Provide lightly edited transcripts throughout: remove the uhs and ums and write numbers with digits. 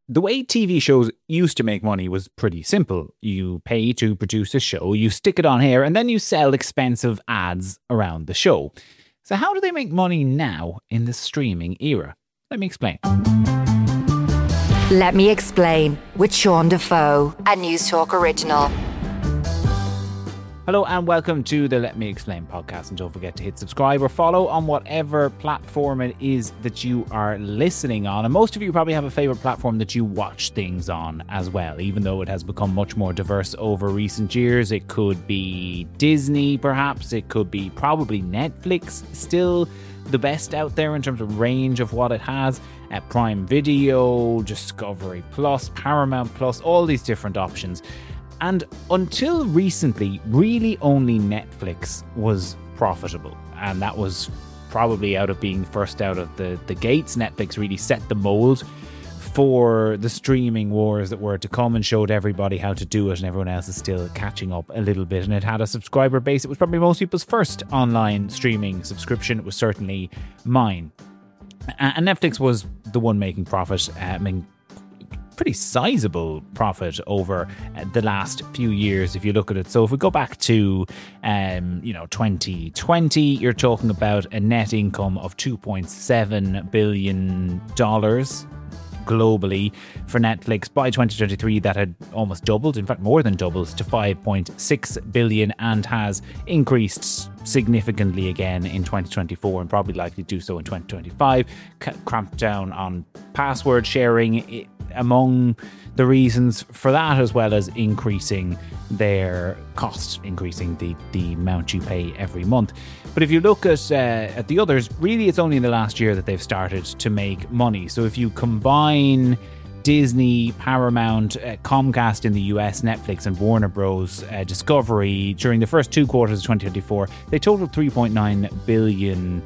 The way TV shows used to make money was pretty simple. You pay to produce a show, you stick it on air, and then you sell expensive ads around the show. So how do they make money now in the streaming era? Let me explain. Let Me Explain with Sean Defoe, a News Talk original. Hello and welcome to the Let Me Explain podcast, and don't forget to hit subscribe or follow on whatever platform it is that you are listening on. And most of you probably have a favourite platform that you watch things on as well, even though it has become much more diverse over recent years. It could be Disney perhaps, it could be probably Netflix, still the best out there in terms of range of what it has. Prime Video, Discovery Plus, Paramount Plus, all these different options. And until recently, really only Netflix was profitable. And that was probably out of being first out of the gates. Netflix really set the mold for the streaming wars that were to come and showed everybody how to do it. And everyone else is still catching up a little bit. And it had a subscriber base. It was probably most people's first online streaming subscription. It was certainly mine. And Netflix was the one making profit. Pretty sizable profit over the last few years if you look at it. So if we go back to 2020, you're talking about a net income of $2.7 billion globally for Netflix. By 2023 that had almost doubled, in fact more than doubled, to 5.6 billion, and has increased significantly again in 2024 and probably likely to do so in 2025. Cramped down on password sharing among the reasons for that, as well as increasing their costs, increasing the amount you pay every month. But if you look at the others, really it's only in the last year that they've started to make money. So if you combine Disney, Paramount, Comcast in the US, Netflix and Warner Bros. Discovery, during the first 2 quarters of 2024, they totaled $3.9 billion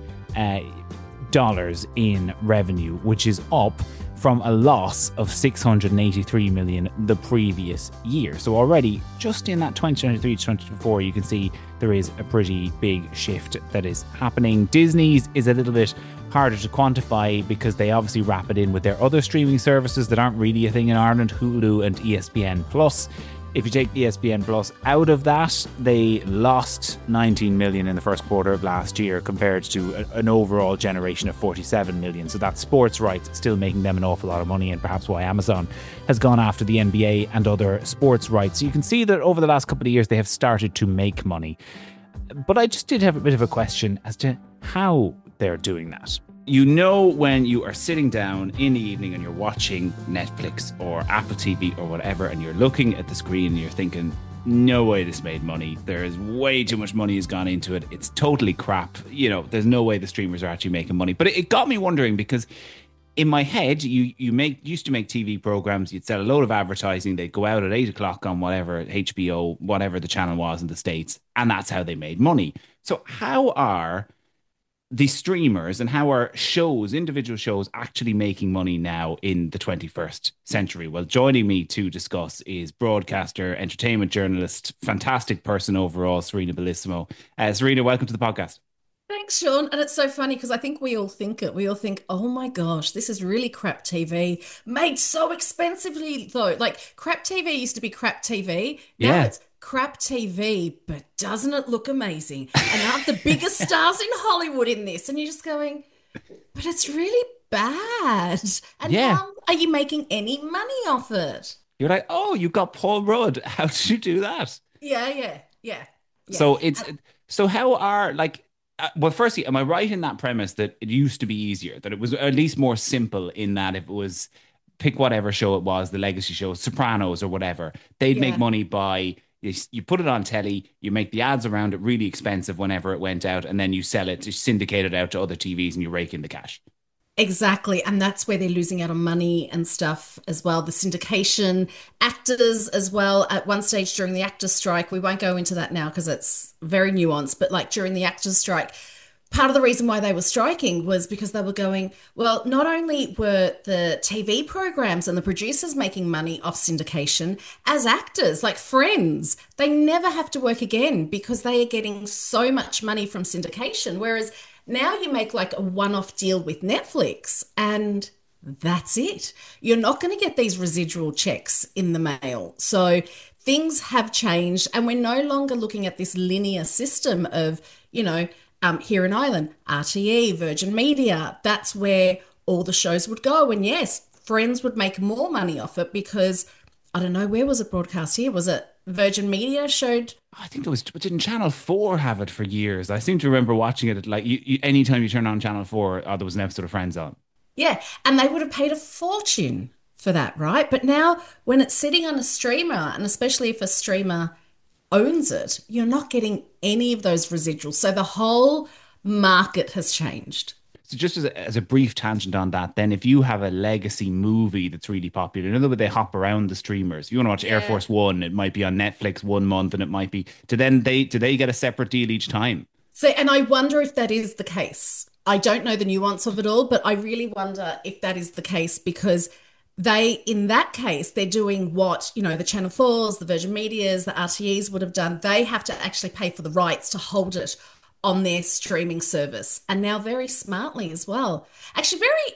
in revenue, which is up from a loss of $683 million the previous year. So already, just in that 2023 to 2024, you can see there is a pretty big shift that is happening. Disney's is a little bit harder to quantify because they obviously wrap it in with their other streaming services that aren't really a thing in Ireland, Hulu and ESPN Plus. If you take ESPN Plus out of that, they lost 19 million in the first quarter of last year compared to an overall generation of 47 million. So that's sports rights still making them an awful lot of money, and perhaps why Amazon has gone after the NBA and other sports rights. So you can see that over the last couple of years they have started to make money. But I just did have a bit of a question as to how they're doing that. You know, when you are sitting down in the evening and you're watching Netflix or Apple TV or whatever, and you're looking at the screen and you're thinking, no way this made money. There's way too much money has gone into it. It's totally crap. You know, there's no way the streamers are actually making money. But it got me wondering, because in my head, you used to make TV programs. You'd sell a load of advertising. They'd go out at 8 o'clock on whatever, HBO, whatever the channel was in the States. And that's how they made money. So how are the streamers and how are shows, individual shows, actually making money now in the 21st century? Well, joining me to discuss is broadcaster, entertainment journalist, fantastic person overall, Serena Bellissimo. Serena, welcome to the podcast. Thanks, Sean. And it's so funny because I think we all think it. We all think, oh my gosh, this is really crap TV. Made so expensively, though. Like, crap TV used to be crap TV. Now it's crap TV, but doesn't it look amazing? And aren't the biggest stars in Hollywood in this? And you're just going, but it's really bad. And how are you making any money off it? You're like, oh, you got Paul Rudd. How did you do that? Yeah. So how are, like, well, firstly, am I right in that premise that it used to be easier, that it was at least more simple in that if it was, pick whatever show it was, the legacy show, Sopranos or whatever, they'd make money by, you put it on telly, you make the ads around it really expensive whenever it went out, and then you sell it, you syndicate it out to other TVs and you rake in the cash. Exactly. And that's where they're losing out on money and stuff as well. The syndication, actors as well. At one stage during the actors' strike, we won't go into that now because it's very nuanced, but like during the actors' strike, part of the reason why they were striking was because they were going, well, not only were the TV programs and the producers making money off syndication, as actors, like Friends, they never have to work again because they are getting so much money from syndication. Whereas now you make like a one-off deal with Netflix and that's it. You're not going to get these residual checks in the mail. So things have changed, and we're no longer looking at this linear system of, here in Ireland, RTE, Virgin Media. That's where all the shows would go. And yes, Friends would make more money off it because I don't know, where was it broadcast here? Was it Virgin Media showed? I think there was, but didn't Channel 4 have it for years? I seem to remember watching it at like anytime you turn on Channel 4, there was an episode of Friends on. Yeah, and they would have paid a fortune for that, right? But now when it's sitting on a streamer, and especially if a streamer owns it, you're not getting any of those residuals. So the whole market has changed. So just as a brief tangent on that, then if you have a legacy movie that's really popular, in other words, they hop around the streamers. If you want to watch Air Yeah. Force One, it might be on Netflix 1 month, and it might be. Do they get a separate deal each time? So, and I wonder if that is the case. I don't know the nuance of it all, but I really wonder if that is the case because in that case, they're doing what, the Channel 4s, the Virgin Medias, the RTEs would have done. They have to actually pay for the rights to hold it on their streaming service. And now very smartly as well. Actually, very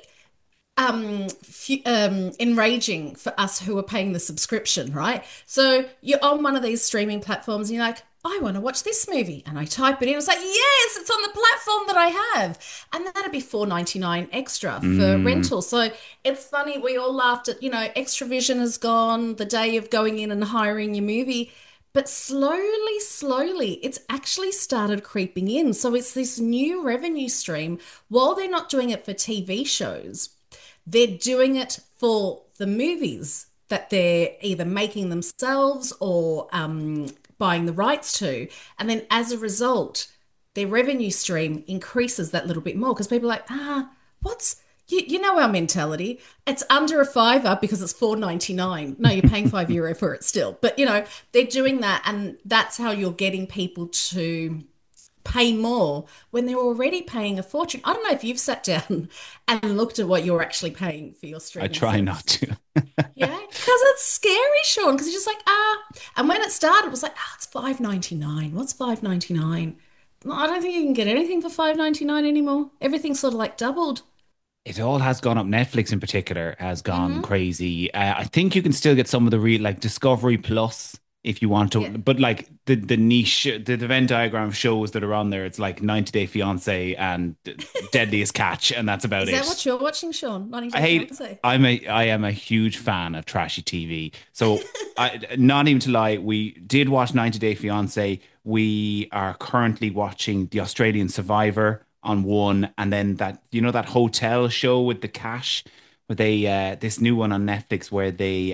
enraging for us who are paying the subscription, right? So you're on one of these streaming platforms and you're like, I want to watch this movie. And I type it in. It's like, yes, it's on the platform that I have. And that'd be 4.99 extra for rental. So it's funny, we all laughed at, Extravision is gone, the day of going in and hiring your movie. But slowly, slowly, it's actually started creeping in. So it's this new revenue stream. While they're not doing it for TV shows, they're doing it for the movies that they're either making themselves or buying the rights to. And then as a result, their revenue stream increases that little bit more because people are like, what's you know our mentality. It's under a fiver because it's 4.99. No, you're paying €5 for it still. But they're doing that, and that's how you're getting people to pay more when they're already paying a fortune. I don't know if you've sat down and looked at what you're actually paying for your I streaming try not service. to. Yeah, because it's scary, Sean. Because you're just like, and when it started, it was like, it's 5.99. What's 5.99? No, I don't think you can get anything for 5.99 anymore. Everything's sort of like doubled. It all has gone up. Netflix in particular has gone Hmm. crazy. I think you can still get some of the real like Discovery Plus if you want to, Yeah. but like the niche, the Venn diagram shows that are on there. It's like 90 Day Fiance and Deadliest Catch, and that's about Is that it. what you're watching, Sean? 90 I Day hate. Fiancé? I am a huge fan of trashy TV. So not even to lie, we did watch 90 Day Fiance. We are currently watching The Australian Survivor on one, and then that hotel show with the cash, where they this new one on Netflix where they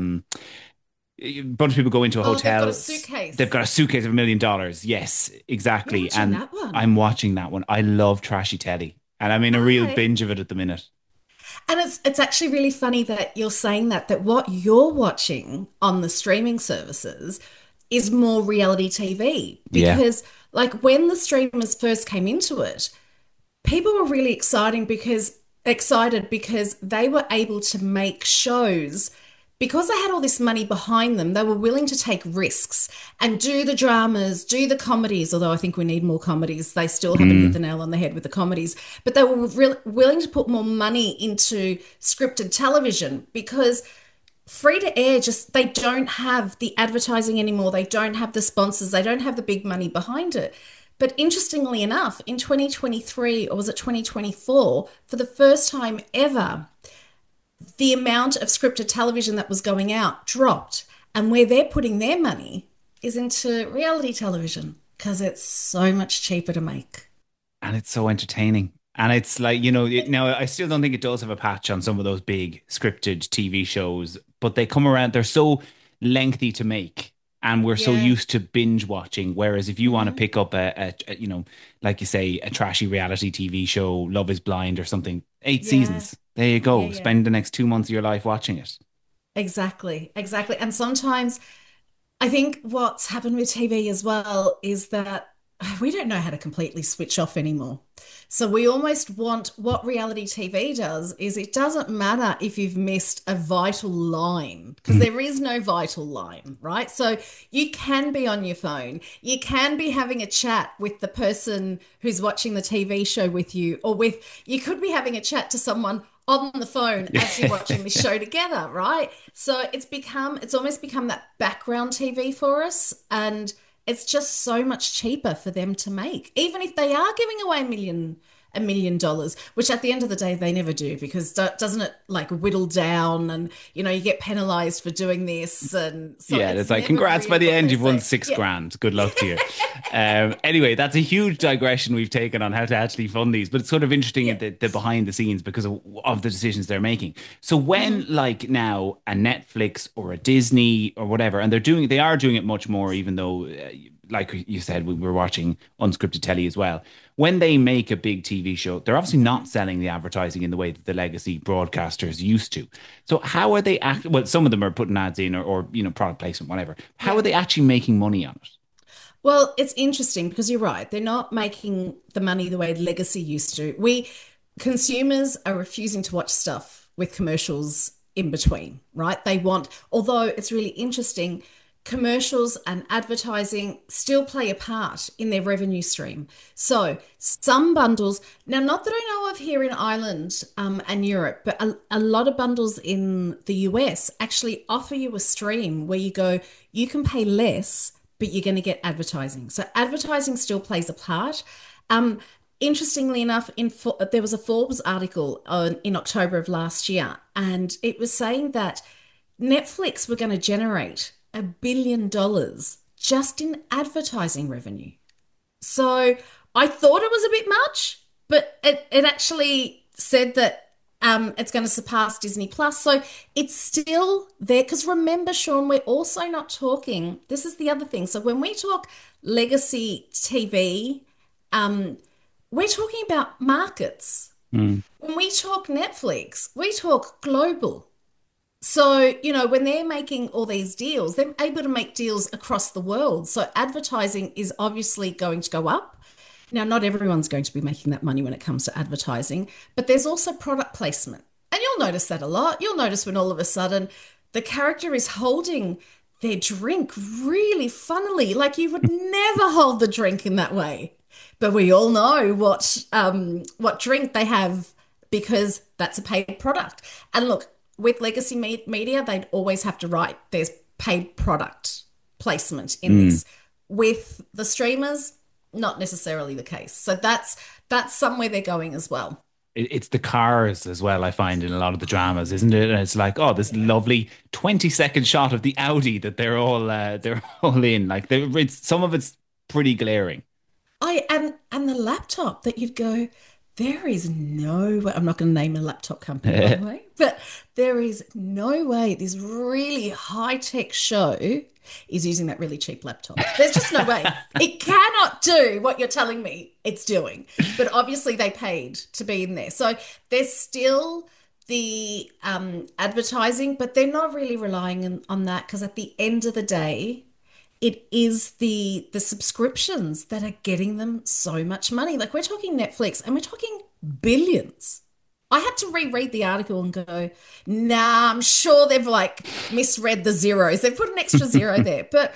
a bunch of people go into a Oh, they've got hotel. a They've suitcase. got a suitcase of $1 million. Yes, You're exactly. watching And that one. I'm watching that one. I love trashy telly, and I'm in a real Okay. binge of it at the minute. And it's actually really funny that you're saying that what you're watching on the streaming services is more reality TV Yeah. because like when the streamers first came into it, people were really excited because they were able to make shows because they had all this money behind them. They were willing to take risks and do the dramas, do the comedies, although I think we need more comedies. They still haven't hit the nail on the head with the comedies, but they were willing to put more money into scripted television because free to air just they don't have the advertising anymore, they don't have the sponsors, they don't have the big money behind it. But interestingly enough, in 2023 or was it 2024, for the first time ever, the amount of scripted television that was going out dropped, and where they're putting their money is into reality television because it's so much cheaper to make. And it's so entertaining. And it's like, now I still don't think it does have a patch on some of those big scripted TV shows, but they come around, they're so lengthy to make. And we're so Yeah. used to binge watching. Whereas if you want to Mhm. pick up like you say, a trashy reality TV show, Love is Blind or something, eight Yeah. seasons. There you Yeah, go. yeah. Spend the next 2 months of your life watching it. Exactly, exactly. And sometimes I think what's happened with TV as well is that we don't know how to completely switch off anymore. So we almost want what reality TV does is it doesn't matter if you've missed a vital line because there is no vital line, right? So you can be on your phone, you can be having a chat with the person who's watching the TV show with you, or you could be having a chat to someone on the phone as you're watching the show together, right? So it's almost become that background TV for us. And it's just so much cheaper for them to make, even if they are giving away $1 million, which at the end of the day they never do because doesn't it like whittle down and you get penalized for doing this and so Yeah, it's like, congrats, by the end you've won 6 grand. Good luck to you. Anyway, that's a huge digression we've taken on how to actually fund these, but it's sort of interesting at the behind the scenes because of the decisions they're making. So when like now a Netflix or a Disney or whatever, and they are doing it much more, even though like you said, we were watching unscripted telly as well. When they make a big TV show, they're obviously not selling the advertising in the way that the legacy broadcasters used to. So how are they well, some of them are putting ads in or product placement, whatever. How are they actually making money on it? Well, it's interesting because you're right. They're not making the money the way Legacy used to. We consumers are refusing to watch stuff with commercials in between, right? Although it's really interesting, commercials and advertising still play a part in their revenue stream. So some bundles, now not that I know of here in Ireland and Europe, but a lot of bundles in the US actually offer you a stream where you can pay less, but you're going to get advertising. So advertising still plays a part. Interestingly enough, there was a Forbes article in October of last year, and it was saying that Netflix were going to generate $1 billion just in advertising revenue. So I thought it was a bit much, but it actually said that it's going to surpass Disney Plus. So it's still there. Because remember, Sean, we're also not talking. This is the other thing. So when we talk legacy TV, we're talking about markets. When we talk Netflix, we talk global. So, when they're making all these deals, they're able to make deals across the world. So advertising is obviously going to go up. Now, not everyone's going to be making that money when it comes to advertising, but there's also product placement. And you'll notice that a lot. You'll notice when all of a sudden the character is holding their drink really funnily, like you would never hold the drink in that way. But we all know what drink they have because that's a paid product. And look, with legacy media, they'd always have to write there's paid product placement in this. With the streamers, not necessarily the case. So that's somewhere they're going as well. It's the cars as well, I find, in a lot of the dramas, isn't it? And it's like, oh, this lovely 20-second shot of the Audi that they're all in. Like some of it's pretty glaring. And the laptop that you'd go, there is no way. I'm not going to name a laptop company, by the way, but there is no way this really high-tech show is using that really cheap laptop. There's just no way. It cannot do what you're telling me it's doing. But obviously they paid to be in there. So there's still the advertising, but they're not really relying on that because at the end of the day, it is the subscriptions that are getting them so much money. Like we're talking Netflix and we're talking billions. I had to reread the article and go, nah, I'm sure they've like misread the zeros. They've put an extra zero there. But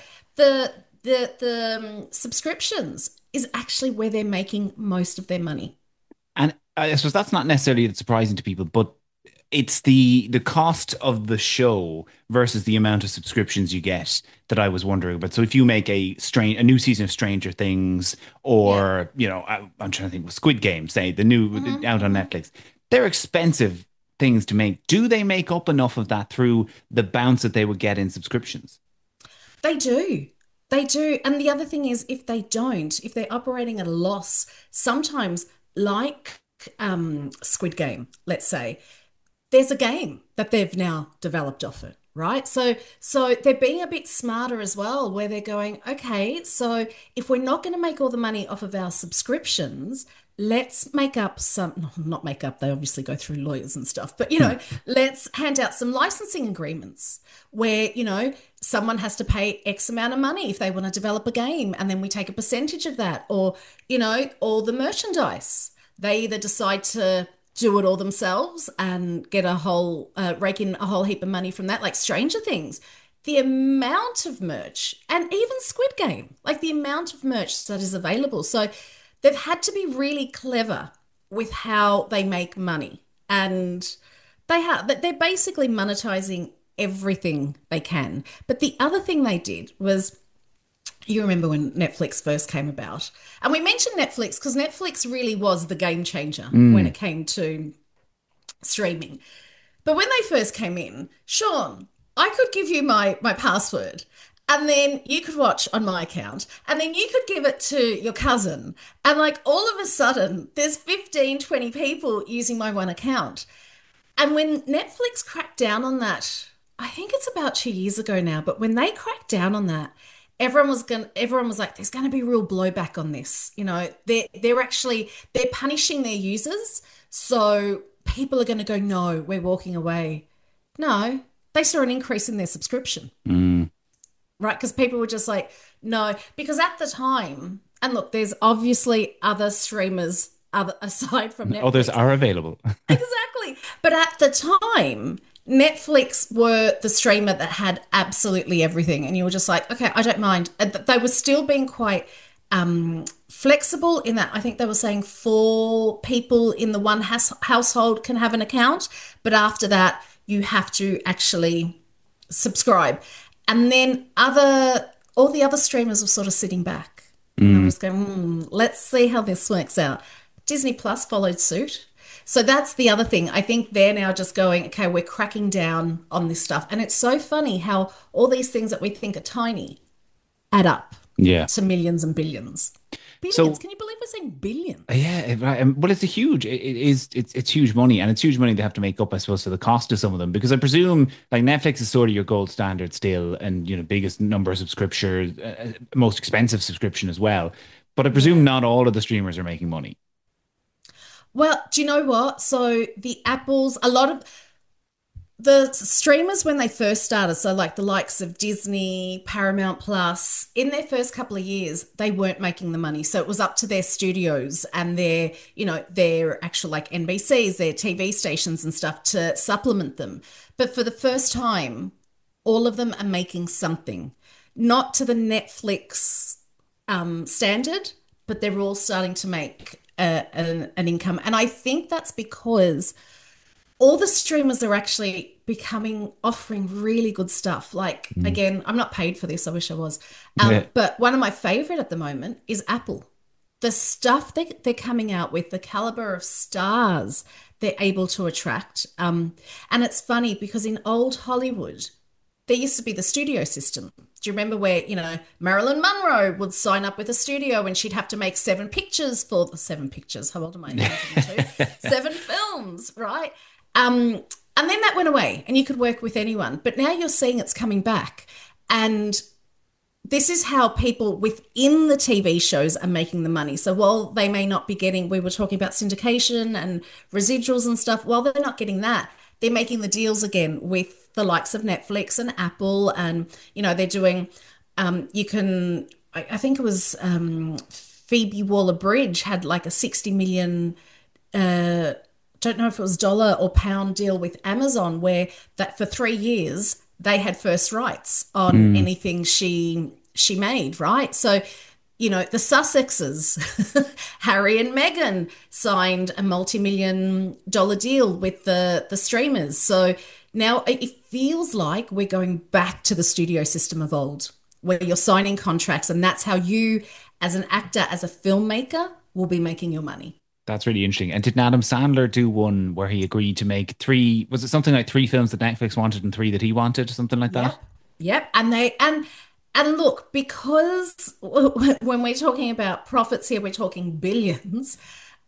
the subscriptions is actually where they're making most of their money. And I suppose that's not necessarily surprising to people, but it's the cost of the show versus the amount of subscriptions you get that I was wondering about. So if you make a new season of Stranger Things or, I'm trying to think of Squid Game, say the new out on Netflix, they're expensive things to make. Do they make up enough of that through the bounce that they would get in subscriptions? They do. They do. And the other thing is if they're operating at a loss, sometimes like Squid Game, let's say, there's a game that they've now developed off it, right? So they're being a bit smarter as well, where they're going, okay, so if we're not going to make all the money off of our subscriptions, let's make up not make up, they obviously go through lawyers and stuff, but, let's hand out some licensing agreements where, someone has to pay X amount of money if they want to develop a game, and then we take a percentage of that, or, all the merchandise. They either decide to do it all themselves and get rake in a whole heap of money from that, like Stranger Things. The amount of merch, and even Squid Game, like the amount of merch that is available. So they've had to be really clever with how they make money. and they're basically monetizing everything they can. But the other thing they did was, you remember when Netflix first came about, and we mentioned Netflix because Netflix really was the game changer when it came to streaming. But when they first came in, Sean, I could give you my password, and then you could watch on my account, and then you could give it to your cousin. And like all of a sudden, there's 15, 20 people using my one account. And when Netflix cracked down on that, I think it's about 2 years ago now, but when they cracked down on that, everyone was like, there's gonna be real blowback on this. They're punishing their users. So people are gonna go, no, we're walking away. No, they saw an increase in their subscription, right? Because people were just like, no, because at the time, and look, there's obviously other streamers other aside from Others Netflix. are available. Exactly. But at the time, Netflix were the streamer that had absolutely everything. And you were just like, okay, I don't mind. And they were still being quite flexible in that I think they were saying 4 people in the one household can have an account. But after that, you have to actually subscribe. And then all the other streamers were sort of sitting back. And I was going, let's see how this works out. Disney Plus followed suit. So that's the other thing. I think they're now just going, okay, we're cracking down on this stuff. And it's so funny how all these things that we think are tiny add up Yeah. to millions and billions. Billions. So Can you believe we're saying billions? yeah, right. Well, it's a huge. It's huge money, and it's huge money they have to make up, I suppose, for the cost of some of them. Because I presume, like Netflix is sort of your gold standard still, and biggest number of subscriptions, most expensive subscription as well. But I presume not all of the streamers are making money. Well, do you know what? So a lot of the streamers when they first started, so like the likes of Disney, Paramount Plus, in their first couple of years, they weren't making the money. So it was up to their studios and their actual like NBCs, their TV stations and stuff to supplement them. But for the first time, all of them are making something, not to the Netflix standard, but they're all starting to make an income. And I think that's because all the streamers are actually offering really good stuff. Like, again, I'm not paid for this. I wish I was. Yeah. But one of my favorite at the moment is Apple. The stuff they're coming out with, the caliber of stars they're able to attract. And it's funny because in old Hollywood, there used to be the studio system. Do you remember where, Marilyn Monroe would sign up with a studio and she'd have to make 7 pictures? How old am I? 1902? 7 films, right? And then that went away and you could work with anyone. But now you're seeing it's coming back. And this is how people within the TV shows are making the money. So while they may not be getting, we were talking about syndication and residuals and stuff, while they're not getting that, they're making the deals again with the likes of Netflix and Apple. And, they're doing, I think it was Phoebe Waller-Bridge had like a 60 million don't know if it was dollar or pound deal with Amazon, where that for 3 years they had first rights on anything she made, right? So, the Sussexes, Harry and Meghan signed a multi-million-dollar deal with the streamers. So now it feels like we're going back to the studio system of old, where you're signing contracts, and that's how you, as an actor, as a filmmaker, will be making your money. That's really interesting. And didn't Adam Sandler do one where he agreed to make 3? Was it something like 3 films that Netflix wanted and 3 that he wanted, something like that? Yep. And look, because when we're talking about profits here, we're talking billions.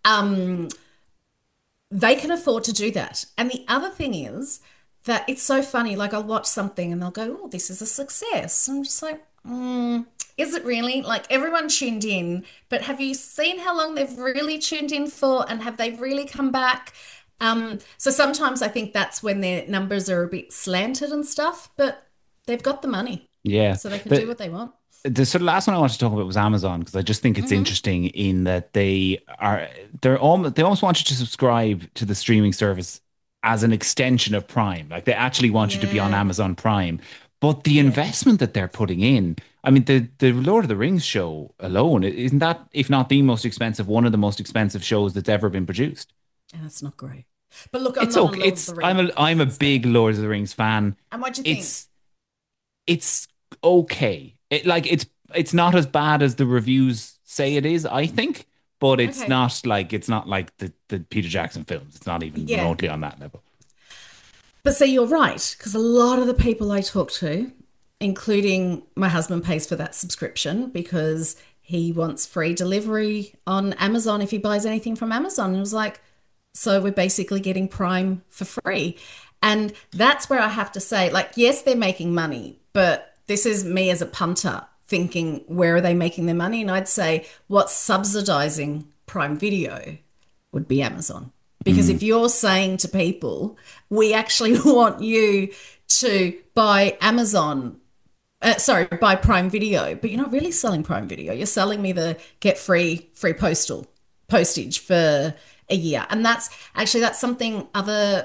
They can afford to do that. And the other thing is that it's so funny. Like I'll watch something and they'll go, "Oh, this is a success." I'm just like, is it really? Like everyone tuned in, but have you seen how long they've really tuned in for, and have they really come back? So sometimes I think that's when their numbers are a bit slanted and stuff, but they've got the money, Yeah. so they can do what they want. The sort of last one I wanted to talk about was Amazon, because I just think it's interesting in that they almost want you to subscribe to the streaming service as an extension of Prime. Like they actually want you to be on Yeah. Amazon Prime. But the investment that they're putting in, I mean, the Lord of the Rings show alone, isn't that, if not the most expensive, one of the most expensive shows that's ever been produced? And that's not great. But look, I'm It's not a okay. Lord of the Rings. I'm a big Lord of the Rings fan. And what do you think? It's it's okay. It's not as bad as the reviews say it is, I think, but Okay. it's not like the Peter Jackson films. It's not even Yeah. remotely on that level. But see, you're right, because a lot of the people I talk to, including my husband, pays for that subscription because he wants free delivery on Amazon if he buys anything from Amazon. And it was like, so we're basically getting Prime for free. And that's where I have to say, like, yes, they're making money, but this is me as a punter thinking, where are they making their money? And I'd say, what's subsidizing Prime Video would be Amazon. Because Mm. if you're saying to people, we actually want you to buy Amazon, sorry, buy Prime Video, but you're not really selling Prime Video. You're selling me the get free postage for a year. And that's something other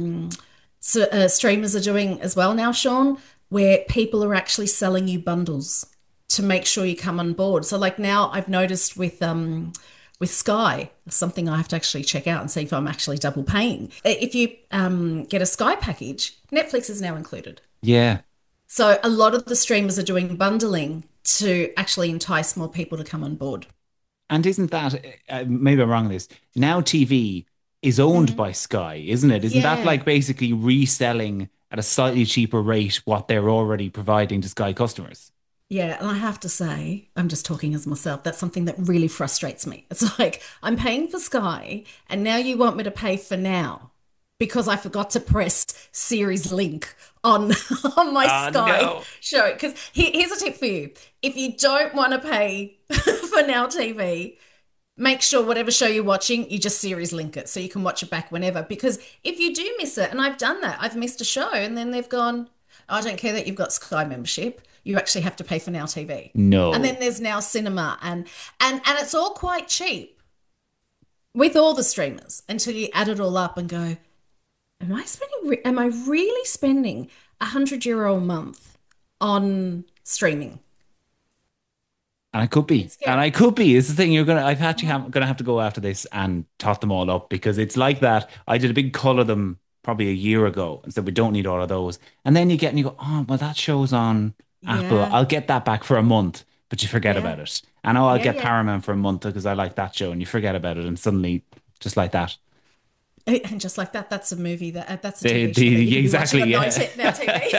streamers are doing as well now, Sean, where people are actually selling you bundles to make sure you come on board. So like now I've noticed with Sky, something I have to actually check out and see if I'm actually double paying. If you get a Sky package, Netflix is now included. Yeah. So a lot of the streamers are doing bundling to actually entice more people to come on board. And isn't that, maybe I'm wrong on this, Now TV is owned by Sky, isn't it? Isn't that Yeah. like basically reselling at a slightly cheaper rate what they're already providing to Sky customers? Yeah, and I have to say, I'm just talking as myself. That's something that really frustrates me. It's like I'm paying for Sky, and now you want me to pay for Now because I forgot to press series link on on my Oh, Sky no. show. Because here's a tip for you: if you don't want to pay for Now TV, make sure whatever show you're watching, you just series link it so you can watch it back whenever. Because if you do miss it, and I've done that, I've missed a show, and then they've gone, I don't care that you've got Sky membership. You actually have to pay for Now TV. And then No. there's Now Cinema and it's all quite cheap with all the streamers until you add it all up and go, am I really spending €100 a month on streaming? And I could be. It's And I scary. could be. Is the thing I've actually gonna have to go after this and tot them all up because it's like that. I did a big cull of them probably a year ago and said we don't need all of those. And then you go, oh, well, that show's on Apple. Yeah, I'll get that back for a month, but you forget yeah, about it. And oh, I'll yeah, get yeah. Paramount for a month because I like that show, and you forget about it, and suddenly, just like that, And just like that, that's a movie that's a TV show that you the can be watching exactly, on yeah. Now TV.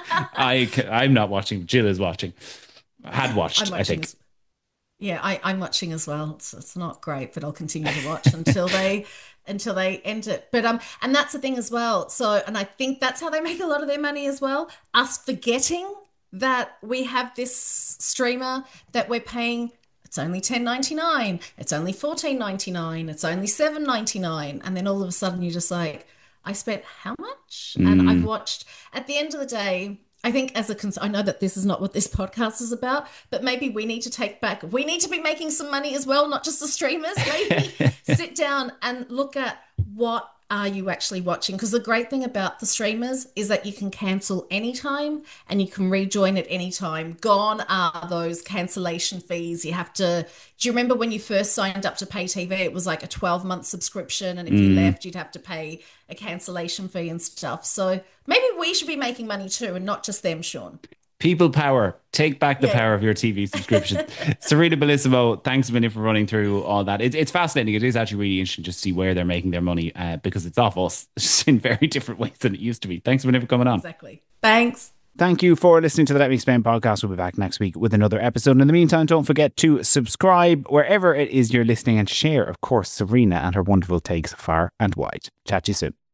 I'm not watching. Jill is watching. Had I'm watched, I watching think. as Yeah, I'm watching as well. It's not great, but I'll continue to watch until they end it. But and that's the thing as well. So, and I think that's how they make a lot of their money as well. Us forgetting that we have this streamer that we're paying. It's only 10.99. It's only 14.99. It's only 7.99. And then all of a sudden you're just like, I spent how much? And I've Mm. watched. At the end of the day, I think I know that this is not what this podcast is about, but maybe we need to take back. We need to be making some money as well, not just the streamers. Maybe sit down and look at what are you actually watching? Because the great thing about the streamers is that you can cancel anytime and you can rejoin at any time. Gone are those cancellation fees. You have to. Do you remember when you first signed up to pay TV? It was like a 12-month subscription, and if you Mm. left, you'd have to pay a cancellation fee and stuff. So maybe we should be making money too, and not just them, Sean. People power. Take back the Yeah. power of your TV subscription. Serena Bellissimo, thanks a minute for running through all that. It's fascinating. It is actually really interesting to see where they're making their money because it's off us just in very different ways than it used to be. Thanks a minute for coming on. Exactly. Thanks. Thank you for listening to the Let Me Explain podcast. We'll be back next week with another episode. In the meantime, don't forget to subscribe wherever it is you're listening and share, of course, Serena and her wonderful takes far and wide. Chat to you soon.